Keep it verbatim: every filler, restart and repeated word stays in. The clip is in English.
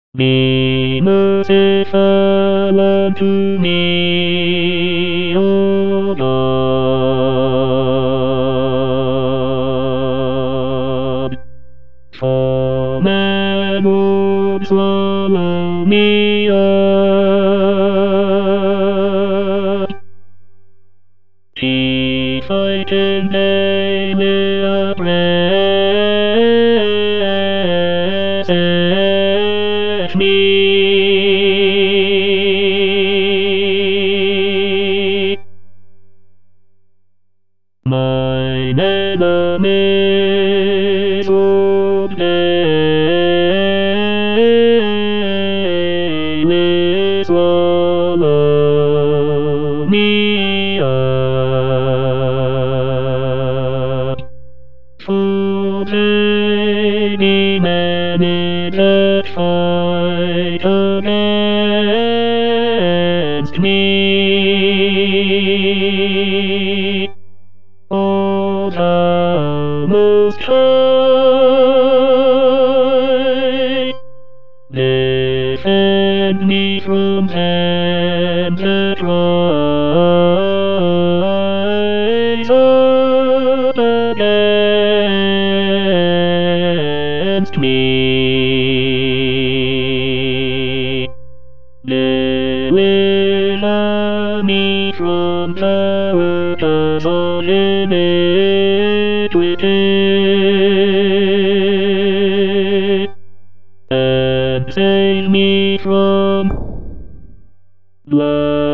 Be merciful unto me, O God. For man would swallow me up if I can daily oppress me. Mine enemies would daily swallow me up. Full many many that fight against me. O thou most high, defend me from them that rise up against me. Deliver me from the workers of iniquity, and save me from blood.